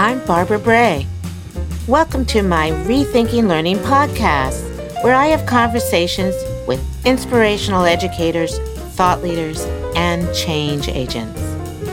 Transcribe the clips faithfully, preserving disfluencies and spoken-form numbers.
I'm Barbara Bray. Welcome to my Rethinking Learning podcast, where I have conversations with inspirational educators, thought leaders, and change agents.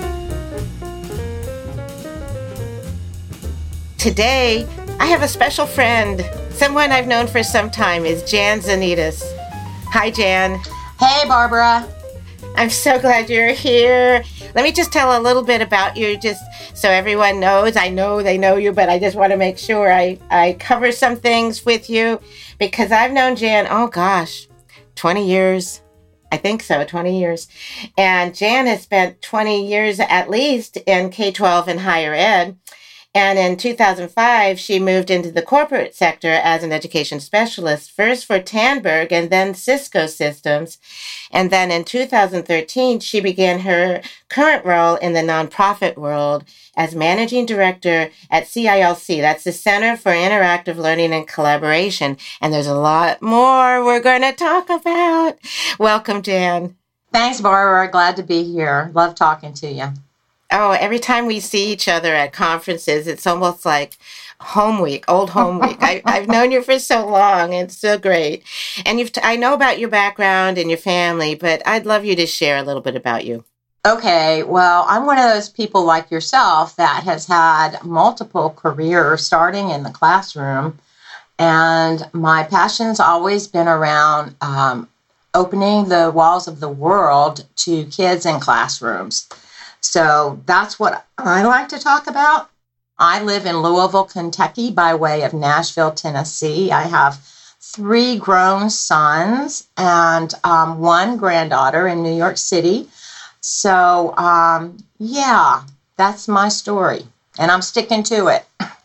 Today, I have a special friend, someone I've known for some time, is Jan Zanitas. Hi, Jan. Hey, Barbara. I'm so glad you're here. Let me just tell a little bit about you, just so everyone knows. I know they know you, but I just want to make sure I, I cover some things with you, because I've known Jan, oh gosh, twenty years. I think so, twenty years. And Jan has spent twenty years at least in K twelve and higher ed. And in two thousand five, she moved into the corporate sector as an education specialist, first for Tandberg and then Cisco Systems. And then in two thousand thirteen, she began her current role in the nonprofit world as managing director at C I L C. That's the Center for Interactive Learning and Collaboration. And there's a lot more we're going to talk about. Welcome, Jan. Thanks, Barbara. Glad to be here. Love talking to you. Oh, every time we see each other at conferences, it's almost like home week, old home week. I, I've known you for so long. It's so great. And you've t- I know about your background and your family, but I'd love you to share a little bit about you. Okay, well, I'm one of those people like yourself that has had multiple careers starting in the classroom. And my passion's always been around um, opening the walls of the world to kids in classrooms. So that's what I like to talk about. I live in Louisville, Kentucky, by way of Nashville, Tennessee. I have three grown sons and um, one granddaughter in New York City. So, um, yeah, that's my story, and I'm sticking to it.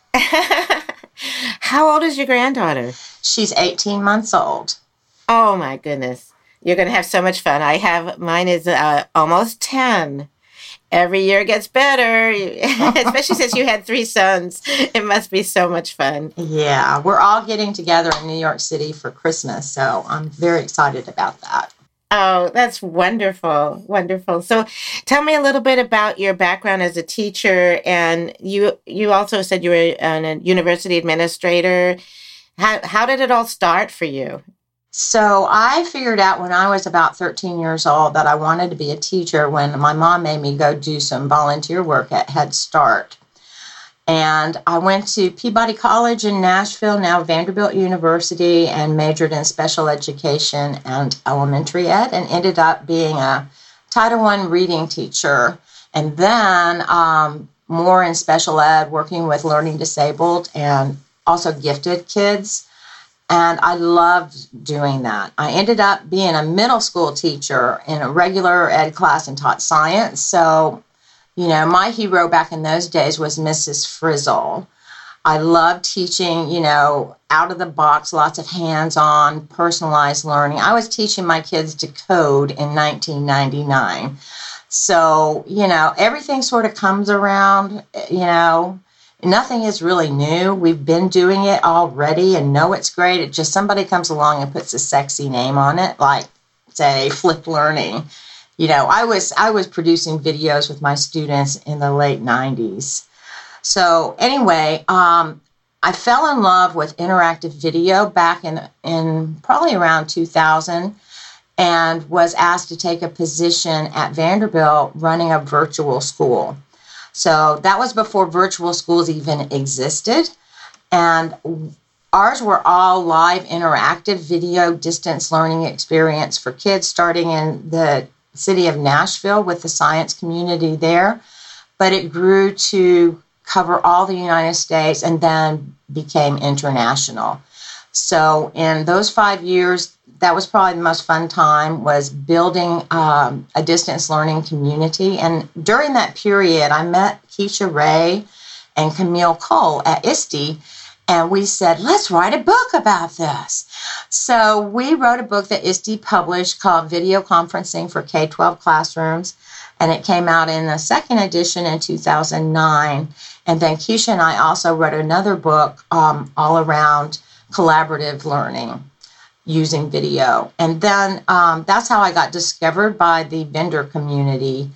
How old is your granddaughter? She's eighteen months old. Oh, my goodness. You're going to have so much fun. I have, mine is uh, almost ten. Every year gets better, especially since you had three sons. It must be so much fun. Yeah, we're all getting together in New York City for Christmas, so I'm very excited about that. Oh, that's wonderful, wonderful. So tell me a little bit about your background as a teacher, and you you also said you were a university administrator. How, how did it all start for you? So I figured out when I was about thirteen years old that I wanted to be a teacher when my mom made me go do some volunteer work at Head Start. And I went to Peabody College in Nashville, now Vanderbilt University, and majored in special education and elementary ed, and ended up being a Title one reading teacher. And then um, more in special ed, working with learning disabled and also gifted kids. And I loved doing that. I ended up being a middle school teacher in a regular ed class and taught science. So, you know, my hero back in those days was Missus Frizzle. I loved teaching, you know, out of the box, lots of hands-on, personalized learning. I was teaching my kids to code in nineteen ninety-nine. So, you know, everything sort of comes around, you know. Nothing is really new. We've been doing it already and know it's great. It just somebody comes along and puts a sexy name on it, like, say, Flip Learning. You know, I was I was producing videos with my students in the late nineties. So anyway, um, I fell in love with interactive video back in in probably around two thousand, and was asked to take a position at Vanderbilt running a virtual school. So that was before virtual schools even existed. And ours were all live interactive video distance learning experience for kids starting in the city of Nashville with the science community there. But it grew to cover all the United States and then became international. So in those five years, that was probably the most fun time, was building um, a distance learning community. And during that period, I met Keisha Ray and Camille Cole at I S T E, and we said, let's write a book about this. So we wrote a book that I S T E published called Video Conferencing for K twelve Classrooms, and it came out in the second edition in two thousand nine. And then Keisha and I also wrote another book um, all around collaborative learning using video. And then um, that's how I got discovered by the vendor community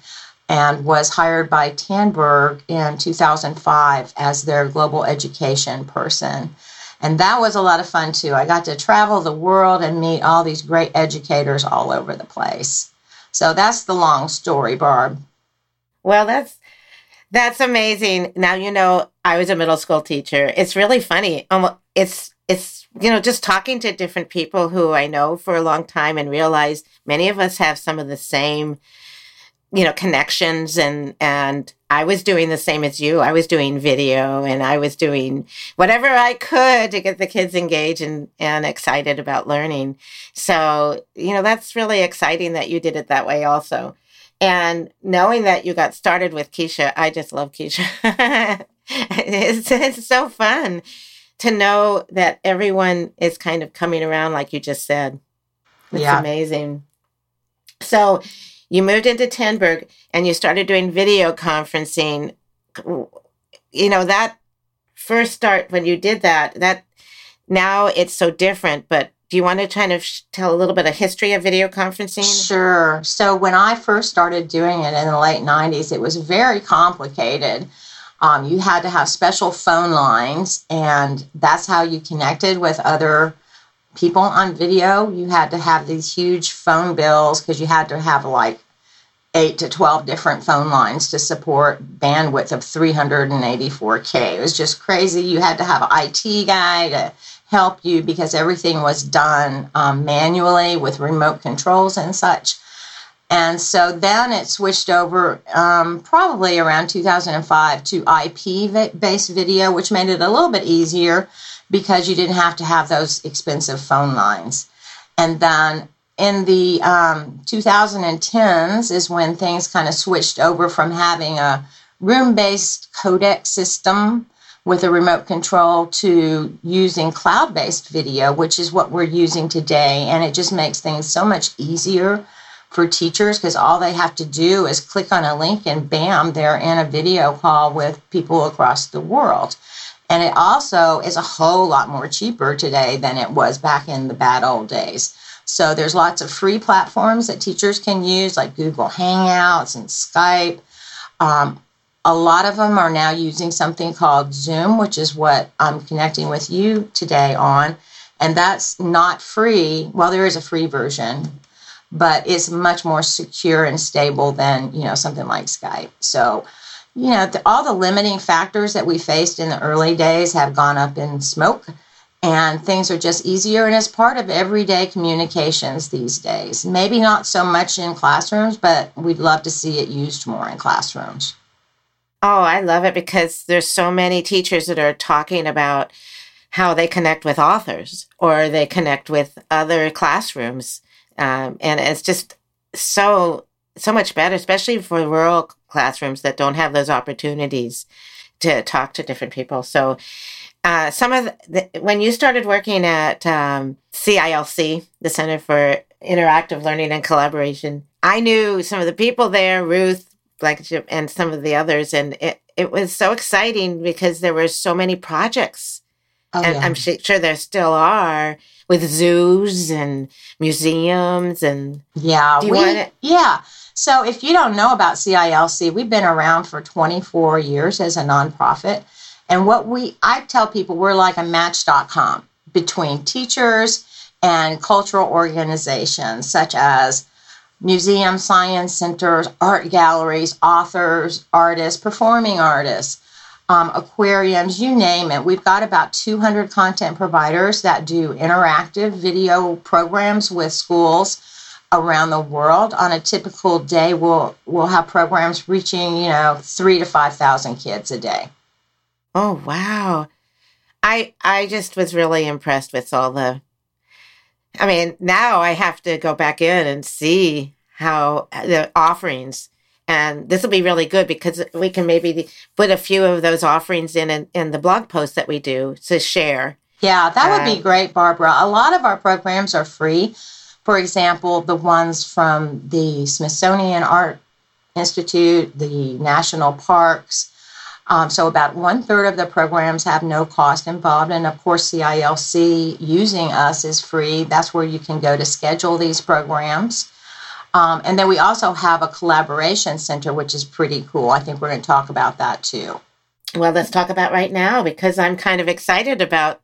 and was hired by Tandberg in two thousand five as their global education person. And that was a lot of fun, too. I got to travel the world and meet all these great educators all over the place. So that's the long story, Barb. Well, that's that's amazing. Now, you know, I was a middle school teacher. It's really funny. Um, it's, it's you know, just talking to different people who I know for a long time and realize many of us have some of the same, you know, connections. And, and I was doing the same as you. I was doing video and I was doing whatever I could to get the kids engaged and, and excited about learning. So, you know, that's really exciting that you did it that way also. And knowing that you got started with Keisha, I just love Keisha. it's, it's so fun to know that everyone is kind of coming around like you just said. It's yeah. amazing. So you moved into Tandberg and you started doing video conferencing. You know, that first start when you did that, that now it's so different, but do you want to kind of tell a little bit of history of video conferencing? Sure. So when I first started doing it in the late nineties, it was very complicated. Um, you had to have special phone lines, and that's how you connected with other people on video. You had to have these huge phone bills because you had to have like eight to twelve different phone lines to support bandwidth of three hundred eighty-four K. It was just crazy. You had to have an I T guy to help you because everything was done um, manually with remote controls and such. And so then it switched over um, probably around two thousand five to I P-based video, which made it a little bit easier because you didn't have to have those expensive phone lines. And then in the um, twenty tens is when things kind of switched over from having a room-based codec system with a remote control to using cloud-based video, which is what we're using today. And it just makes things so much easier for teachers because all they have to do is click on a link and bam, they're in a video call with people across the world. And it also is a whole lot more cheaper today than it was back in the bad old days. So there's lots of free platforms that teachers can use like Google Hangouts and Skype. Um, A lot of them are now using something called Zoom, which is what I'm connecting with you today on. And that's not free. Well, there is a free version, but it's much more secure and stable than, you know, something like Skype. So, you know, the, all the limiting factors that we faced in the early days have gone up in smoke, and things are just easier. And it's part of everyday communications these days. Maybe not so much in classrooms, but we'd love to see it used more in classrooms. Oh, I love it because there's so many teachers that are talking about how they connect with authors or they connect with other classrooms. Um, and it's just so, so much better, especially for rural classrooms that don't have those opportunities to talk to different people. So uh, some of the, when you started working at um, C I L C, the Center for Interactive Learning and Collaboration, I knew some of the people there, Ruth, Blankenship, and some of the others. And it, it was so exciting because there were so many projects. Oh, and yeah. I'm sure there still are with zoos and museums. And yeah, do you we, want to- yeah. So if you don't know about C I L C, we've been around for twenty-four years as a nonprofit. And what we, I tell people we're like a match dot com between teachers and cultural organizations such as museums, science centers, art galleries, authors, artists, performing artists, um, aquariums, you name it. We've got about two hundred content providers that do interactive video programs with schools around the world. On a typical day, we'll we'll have programs reaching, you know, three to five thousand kids a day. Oh wow! I I just was really impressed with all the. I mean, now I have to go back in and see how the offerings, and this will be really good because we can maybe put a few of those offerings in in, in the blog post that we do to share. Yeah, that would uh, be great, Barbara. A lot of our programs are free. For example, the ones from the Smithsonian Art Institute, the national parks. Um, so about one third of the programs have no cost involved. And of course, C I L C using us is free. That's where you can go to schedule these programs. Um, and then we also have a collaboration center, which is pretty cool. I think we're going to talk about that too. Well, let's talk about right now, because I'm kind of excited about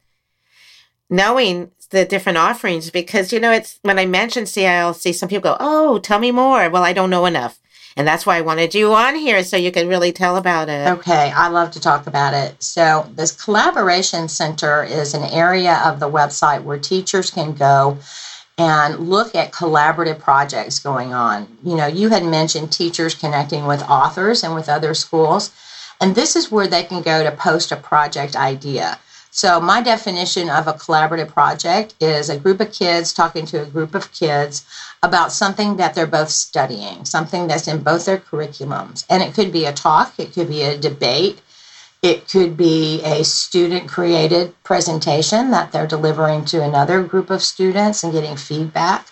knowing the different offerings, because, you know, it's when I mention C I L C, some people go, oh, tell me more. Well, I don't know enough. And that's why I wanted you on here, so you could really tell about it. Okay, I love to talk about it. So this collaboration center is an area of the website where teachers can go and look at collaborative projects going on. You know, you had mentioned teachers connecting with authors and with other schools, and this is where they can go to post a project idea. So my definition of a collaborative project is a group of kids talking to a group of kids about something that they're both studying, something that's in both their curriculums. And it could be a talk, it could be a debate, it could be a student-created presentation that they're delivering to another group of students and getting feedback.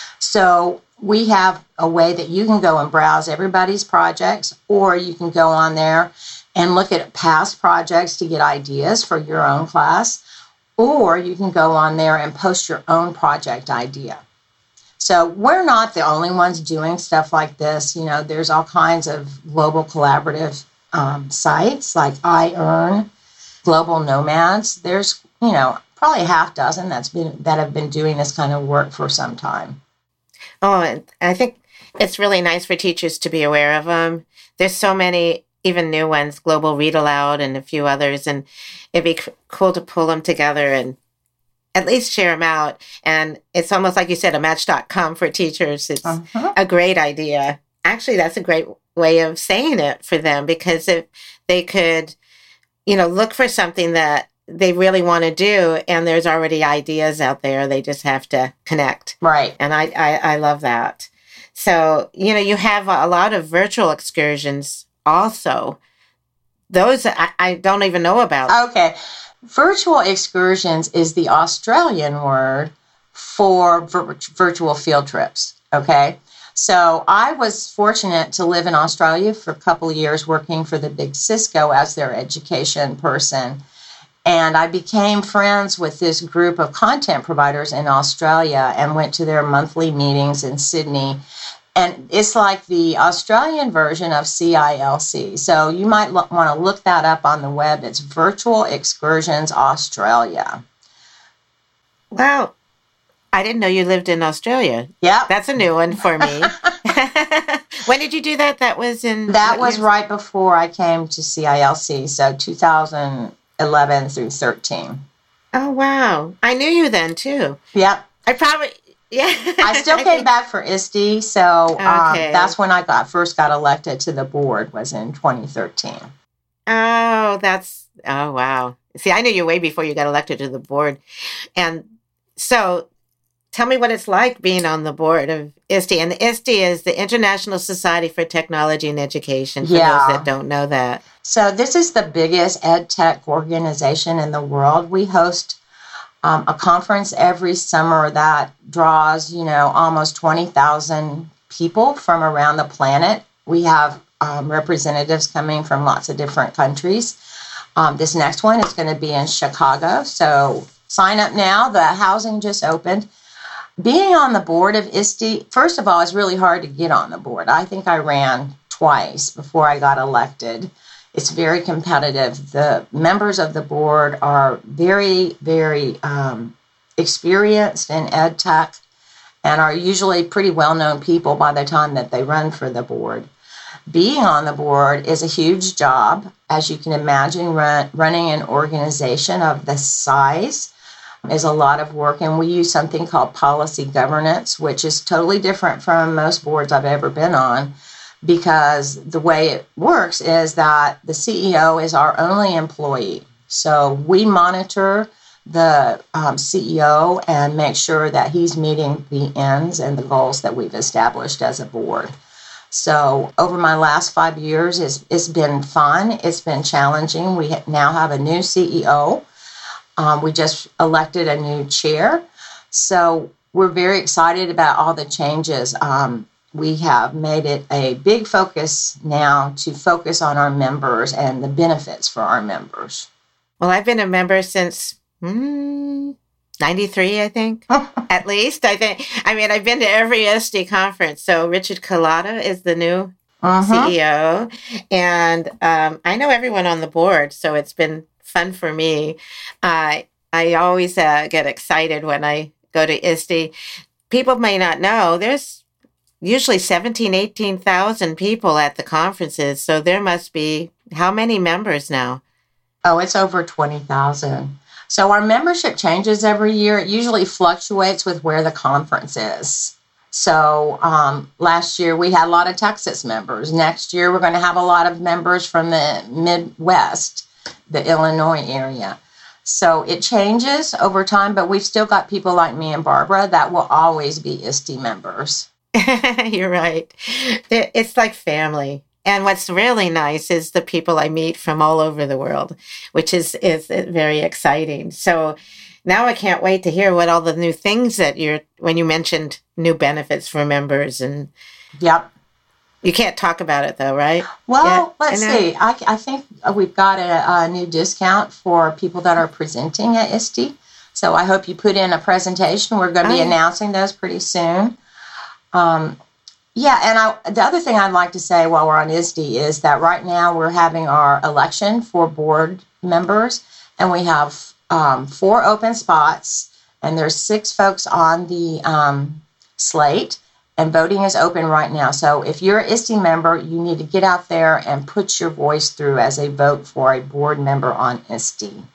So we have a way that you can go and browse everybody's projects, or you can go on there and look at past projects to get ideas for your own class, or you can go on there and post your own project idea. So we're not the only ones doing stuff like this. You know, there's all kinds of global collaborative um, sites like iEarn, Global Nomads. There's, you know, probably a half dozen that's been that have been doing this kind of work for some time. Oh, and I think it's really nice for teachers to be aware of them. There's so many, even new ones, Global Read Aloud and a few others, and it'd be c- cool to pull them together and at least share them out. And it's almost like you said, a match dot com for teachers. It's uh-huh. a great idea. Actually, that's a great way of saying it for them, because if they could, you know, look for something that they really want to do, and there's already ideas out there, they just have to connect. Right. And I, I, I love that. So, you know, you have a lot of virtual excursions also. Those I, I don't even know about. Okay. Virtual excursions is the Australian word for vir- virtual field trips. Okay. So I was fortunate to live in Australia for a couple of years working for the big Cisco as their education person. And I became friends with this group of content providers in Australia and went to their monthly meetings in Sydney. And it's like the Australian version of C I L C. So you might lo- want to look that up on the web. It's Virtual Excursions Australia. Wow. I didn't know you lived in Australia. Yeah. That's a new one for me. When did you do that? That was in... That was years? Right before I came to C I L C, so two thousand eleven through thirteen. Oh, wow. I knew you then, too. Yep. I probably... Yeah. I still came back for I S T E, so um, okay. That's when I got first got elected to the board, was in twenty thirteen. Oh, that's... Oh, wow. See, I knew you way before you got elected to the board. And so... Tell me what it's like being on the board of I S T E. And the I S T E is the International Society for Technology and Education, for yeah. those that don't know that. So this is the biggest ed tech organization in the world. We host um, a conference every summer that draws, you know, almost twenty thousand people from around the planet. We have um, representatives coming from lots of different countries. Um, this next one is going to be in Chicago. So sign up now. The housing just opened. Being on the board of I S T E, first of all, it's really hard to get on the board. I think I ran twice before I got elected. It's very competitive. The members of the board are very, very um, experienced in ed tech and are usually pretty well-known people by the time that they run for the board. Being on the board is a huge job. As you can imagine, run, running an organization of this size is a lot of work, and we use something called policy governance, which is totally different from most boards I've ever been on, because the way it works is that the C E O is our only employee. So we monitor the um, C E O and make sure that he's meeting the ends and the goals that we've established as a board. So over my last five years, it's, it's been fun. It's been challenging. We now have a new C E O. Um, we just elected a new chair. So we're very excited about all the changes. Um, we have made it a big focus now to focus on our members and the benefits for our members. Well, I've been a member since mm, ninety-three, I think, at least. I think. I mean, I've been to every I S T E conference. So Richard Cullotta is the new uh-huh. C E O. And um, I know everyone on the board, so it's been fun for me. Uh, I always uh, get excited when I go to I S T E. People may not know, there's usually seventeen, eighteen thousand people at the conferences. So there must be how many members now? Oh, it's over twenty thousand. So our membership changes every year. It usually fluctuates with where the conference is. So um, last year we had a lot of Texas members. Next year we're going to have a lot of members from the Midwest, the Illinois area. So it changes over time, but we've still got people like me and Barbara that will always be I S T E members. You're right. It's like family. And what's really nice is the people I meet from all over the world, which is, is very exciting. So now I can't wait to hear what all the new things that you're, when you mentioned new benefits for members. And yep. You can't talk about it though, right? Well, yeah. let's see. I, I think we've got a, a new discount for people that are presenting at I S T E. So I hope you put in a presentation. We're going to be oh. announcing those pretty soon. Um, Yeah, and I, the other thing I'd like to say while we're on I S T E is that right now we're having our election for board members, and we have um, four open spots, and there's six folks on the um, slate, and voting is open right now. So if you're an I S T E member, you need to get out there and put your voice through as a vote for a board member on I S T E.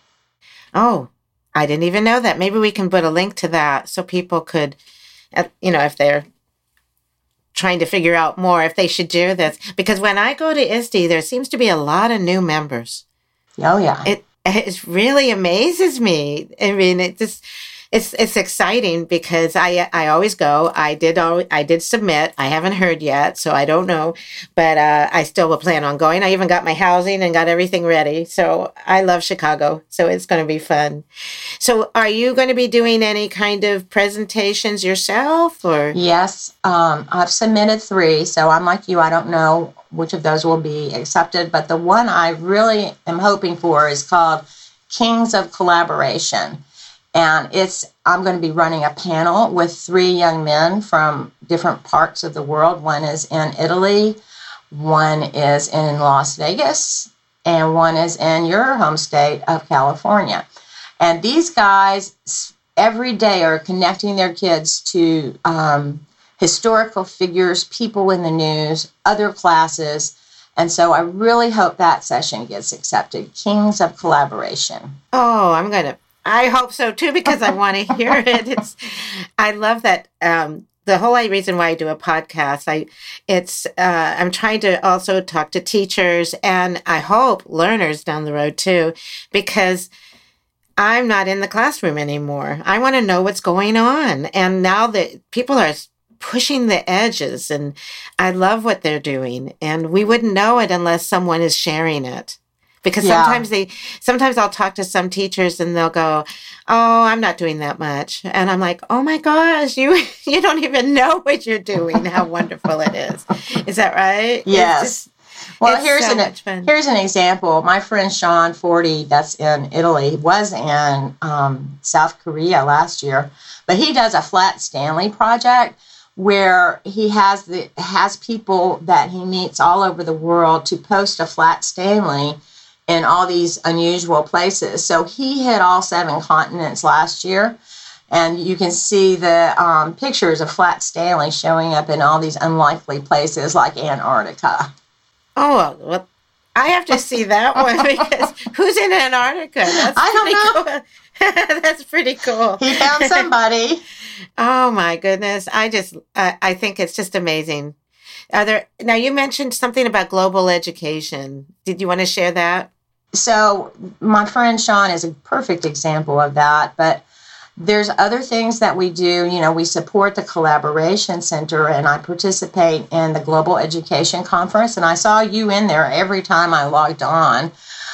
Oh, I didn't even know that. Maybe we can put a link to that so people could, you know, if they're trying to figure out more if they should do this. Because when I go to I S T E, there seems to be a lot of new members. Oh, yeah. It it really amazes me. I mean, it just it's it's exciting because I I always go. I did al- I did submit. I haven't heard yet, so I don't know. But uh, I still will plan on going. I even got my housing and got everything ready. So I love Chicago. So it's going to be fun. So are you going to be doing any kind of presentations yourself, or? Yes, um, I've submitted three. So I'm like you. I don't know which of those will be accepted. But the one I really am hoping for is called Kings of Collaboration. And it's I'm going to be running a panel with three young men from different parts of the world. One is in Italy, one is in Las Vegas, and one is in your home state of California. And these guys every day are connecting their kids to um, historical figures, people in the news, other classes. And so I really hope that session gets accepted. Kings of Collaboration. Oh, I'm going to. I hope so too, because I want to hear it. It's, I love that. Um, the whole reason why I do a podcast, I, it's, uh, I'm trying to also talk to teachers and I hope learners down the road too, because I'm not in the classroom anymore. I want to know what's going on. And now that people are pushing the edges, and I love what they're doing, and we wouldn't know it unless someone is sharing it. Because yeah. sometimes they, sometimes I'll talk to some teachers and they'll go, "Oh, I'm not doing that much," and I'm like, "Oh my gosh, you you don't even know what you're doing. How wonderful it is!" Is that right? Yes. Just, well, here's so an here's an example. My friend Sean Forty, that's in Italy, was in um, South Korea last year, but he does a Flat Stanley project where he has the has people that he meets all over the world to post a Flat Stanley in all these unusual places. So he hit all seven continents last year, and you can see the um, pictures of Flat Stanley showing up in all these unlikely places like Antarctica. Oh, well, I have to see that one, because who's in Antarctica? That's I don't know. Cool. That's pretty cool. He found somebody. Oh my goodness. I just, uh, I think it's just amazing. Are there, now you mentioned something about global education. Did you want to share that? So my friend Sean is a perfect example of that, but there's other things that we do. You know, we support the Collaboration Center, and I participate in the Global Education Conference, and I saw you in there every time I logged on.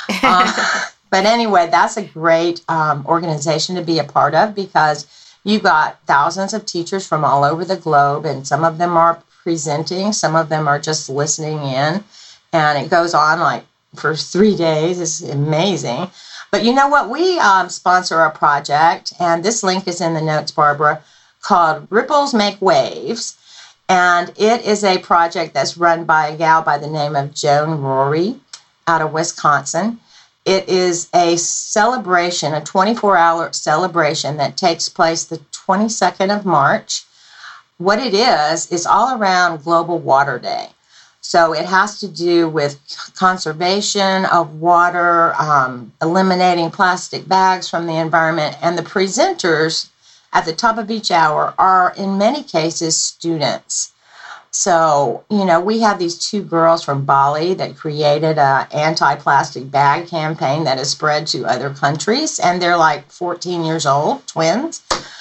Uh, but anyway, that's a great um, organization to be a part of, because you've got thousands of teachers from all over the globe, and some of them are presenting, some of them are just listening in, and it goes on like for three days. It's amazing. But you know what? We um, sponsor a project, and this link is in the notes, Barbara, called Ripples Make Waves. And it is a project that's run by a gal by the name of Joan Rory out of Wisconsin. It is a celebration, a twenty-four hour celebration that takes place the twenty-second of March. What it is, is all around Global Water Day. So it has to do with conservation of water, um, eliminating plastic bags from the environment, and the presenters at the top of each hour are, in many cases, students. So, you know, we have these two girls from Bali that created an anti-plastic bag campaign that has spread to other countries, and they're like fourteen years old, twins.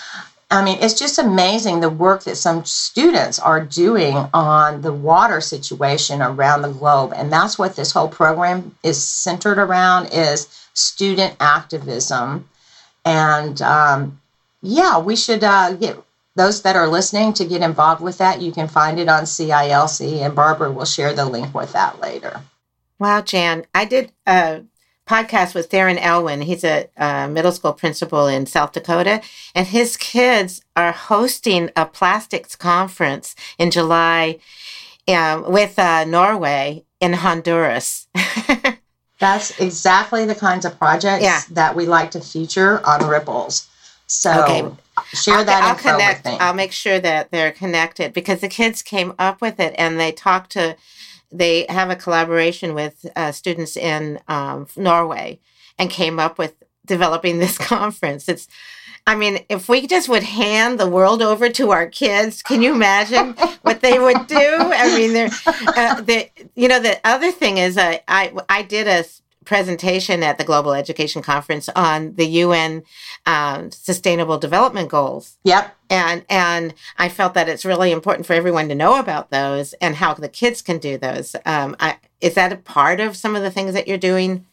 I mean, it's just amazing the work that some students are doing on the water situation around the globe, and that's what this whole program is centered around, is student activism. And, um, yeah, we should uh, get those that are listening to get involved with that. You can find it on C I L C, and Barbara will share the link with that later. Wow, Jan. I did a podcast with Darren Elwin. He's a, a middle school principal in South Dakota, and his kids are hosting a plastics conference in July um, with uh, Norway in Honduras. That's exactly the kinds of projects yeah. that we like to feature on Ripples. So okay. share I'll, that I'll info connect, with me. I'll make sure that they're connected, because the kids came up with it, and they talked to, they have a collaboration with uh, students in um, Norway, and came up with developing this conference. It's, I mean, if we just would hand the world over to our kids, can you imagine what they would do? I mean, they're, uh, they, you know, the other thing is uh, I, I did a presentation at the Global Education Conference on the U N um, Sustainable Development Goals. Yep. And and I felt that it's really important for everyone to know about those and how the kids can do those. Um, I, is that a part of some of the things that you're doing?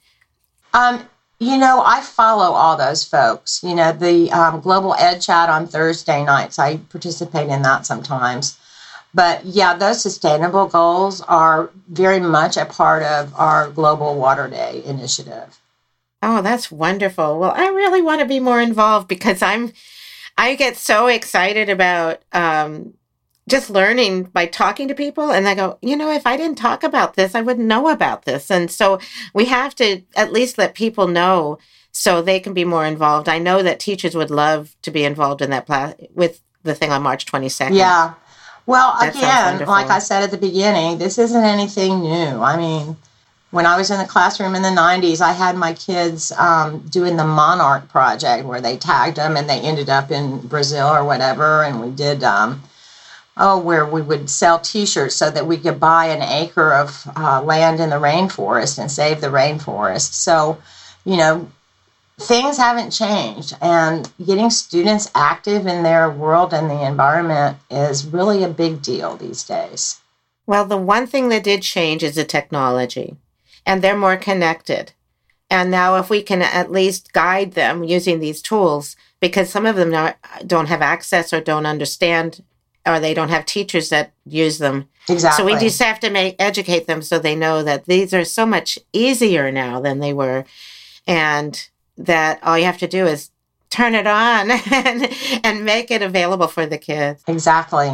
Um, you know, I follow all those folks. You know, the um, Global Ed Chat on Thursday nights, I participate in that sometimes. But yeah, those sustainable goals are very much a part of our Global Water Day initiative. Oh, that's wonderful. Well, I really want to be more involved, because I'm, I get so excited about um, just learning by talking to people. And I go, you know, if I didn't talk about this, I wouldn't know about this. And so we have to at least let people know so they can be more involved. I know that teachers would love to be involved in that pla- with the thing on March twenty-second. Yeah. Well, That again, like I said at the beginning, this isn't anything new. I mean, when I was in the classroom in the nineties, I had my kids um, doing the Monarch project, where they tagged them and they ended up in Brazil or whatever. And we did, um, oh, where we would sell T-shirts so that we could buy an acre of uh, land in the rainforest and save the rainforest. So, you know, things haven't changed, and getting students active in their world and the environment is really a big deal these days. Well, the one thing that did change is the technology, and they're more connected. And now if we can at least guide them using these tools, because some of them not, don't have access or don't understand, or they don't have teachers that use them. Exactly. So we just have to make educate them so they know that these are so much easier now than they were. And that all you have to do is turn it on and, and make it available for the kids. Exactly.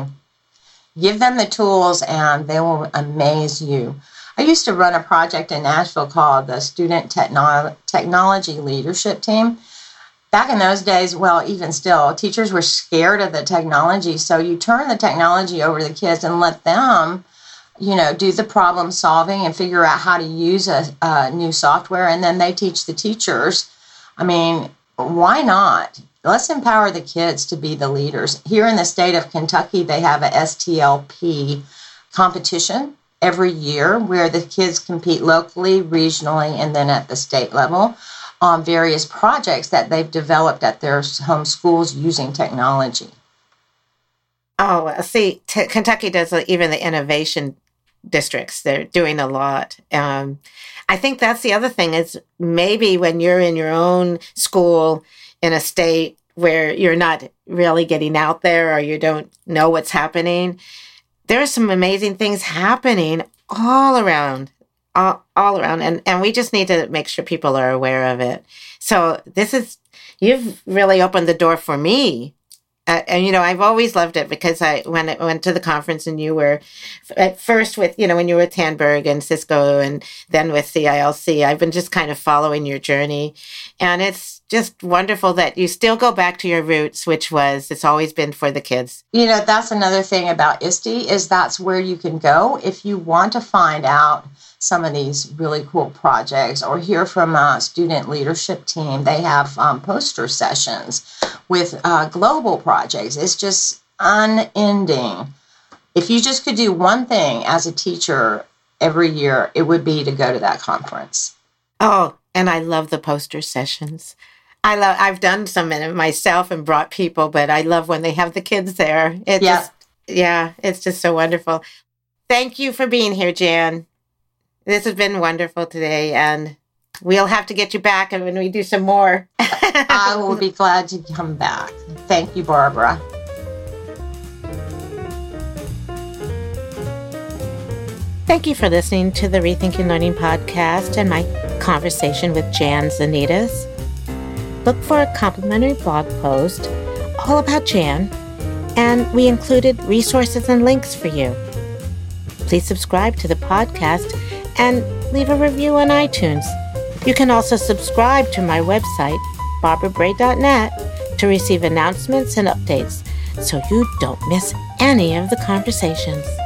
Give them the tools and they will amaze you. I used to run a project in Nashville called the Student Techno- Technology Leadership Team. Back in those days, well, even still, teachers were scared of the technology. So you turn the technology over to the kids and let them, you know, do the problem solving and figure out how to use a, a new software. And then they teach the teachers. I mean, why not? Let's empower the kids to be the leaders. Here in the state of Kentucky, they have a S T L P competition every year where the kids compete locally, regionally, and then at the state level on various projects that they've developed at their home schools using technology. Oh, well, see, t- Kentucky does uh, even the innovation districts. They're doing a lot. Um, I think that's the other thing is maybe when you're in your own school in a state where you're not really getting out there or you don't know what's happening, there are some amazing things happening all around all, all around. And, and we just need to make sure people are aware of it. So this is, you've really opened the door for me. Uh, and, you know, I've always loved it because I, when I went to the conference and you were at first with, you know, when you were with Tandberg and Cisco and then with C I L C, I've been just kind of following your journey. And it's just wonderful that you still go back to your roots, which was, it's always been for the kids. You know, that's another thing about I S T E is that's where you can go if you want to find out some of these really cool projects or hear from a student leadership team. They have um, poster sessions with uh, global projects. It's just unending. If you just could do one thing as a teacher every year, it would be to go to that conference. Oh, and I love the poster sessions. I love, I've done some in it myself and brought people, but I love when they have the kids there. It yeah. just, yeah, it's just so wonderful. Thank you for being here, Jan. This has been wonderful today, and we'll have to get you back and when we do some more. I will be glad to come back. Thank you, Barbara. Thank you for listening to the Rethinking Learning podcast and my conversation with Jan Zanitas. Look for a complimentary blog post all about Jan, and we included resources and links for you. Please subscribe to the podcast and leave a review on iTunes. You can also subscribe to my website, barbara bray dot net, to receive announcements and updates so you don't miss any of the conversations.